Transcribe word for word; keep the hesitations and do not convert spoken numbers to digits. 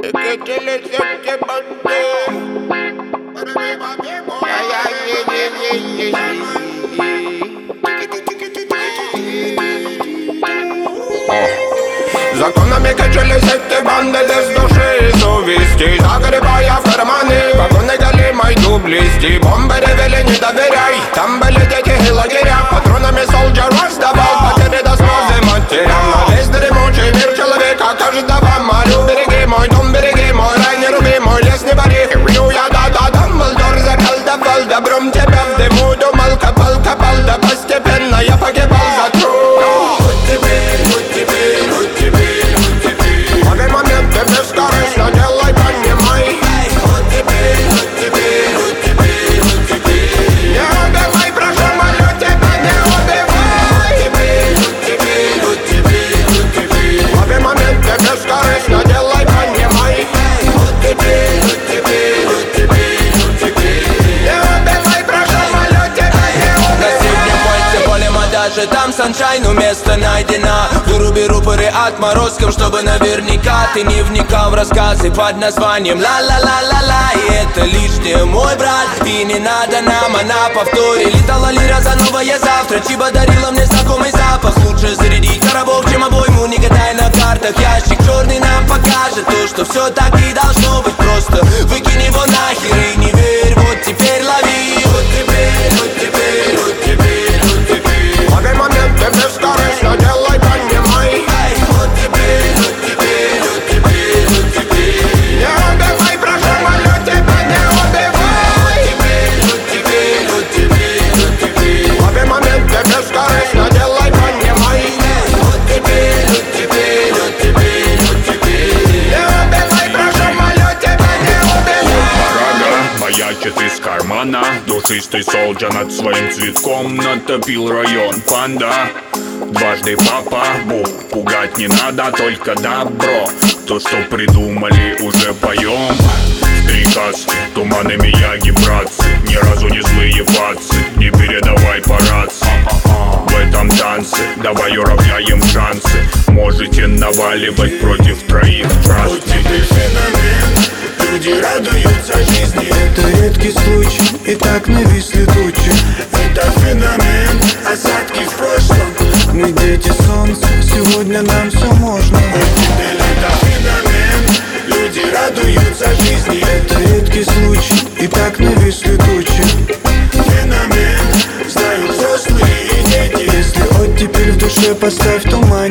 Законами качались эти банды без души и совести, загребая в карманы вагоны галимой дублисти. Бомбы ревели, не доверяй, там были дети и лагеря. Патронами солджер раздавал потери до слезы матерям. На весь дремучий мир человека каждого молю. Береги мой дом, береги мой рай, не руби мой лес, не вари. Херню я да-да, Дамблдор заколдовал добром тебя в дыму. Думал, копал, копал, да постепенно я погибал за труд. Бескорыстно делай, понимай. Вот теперь, вот теперь, вот теперь, вот теперь. Не убивай, прошу, молю тебя, не убивай. Вот теперь, вот теперь, вот теперь, вот теперь. Лови моменты, бескорыстно делай, понимай. Вот теперь, вот теперь, вот теперь, вот теперь. Не убивай, прошу, молю тебя, не убивай. На среднем пальце поле модажи, там саншайн, место найдено. Выруби рупоры отморозком, чтобы наверняка ты не вникал в рассказы под названием ла-ла-ла-ла-ла. И это лишнее, мой брат, и не надо нам, а на повторе. Летала лира за новое завтра, Чиба дарила мне знакомый запах. Лучше зарядить коробок, чем обойму, не гадай на картах. Ящик черный нам покажет то, что все так и должно быть. Просто выкинь его нахер и не верь, вот теперь лови. Вот теперь, вот теперь, вот теперь, вот теперь. Лови моменты, бескорыстно делай, понимай. Вот теперь, вот теперь, вот теперь, вот теперь. Не убивай, прошу, молю тебя, не убивай. Вот теперь, вот теперь, вот теперь. Лови моменты, бескорыстно делай, понимай. Вот теперь, вот теперь, вот теперь, вот теперь. Не убивай, прошу, молю тебя, не убивай. Рога маячит из кармана, душистый солджа над своим цветком натопил район. Панда, дважды папа, бух, пугать не надо, только добро. То, что придумали, уже поем. Приказки, туманы мияги, братцы, ни разу не злые фацы, не передавай по рации. В этом танце давай уравняем шансы. Можете наваливать против троих. Вот теперь феномен, люди радуются жизни. Это редкий случай, и так нависли тучи. Это феномен, осадки в прошлом. Мы дети солнца, сегодня нам все можно. Вот теперь это феномен, люди радуются жизни. Это редкий случай, и так нависли тучи. Феномен, знают взрослые и дети. Если оттепель в душе, поставь туман.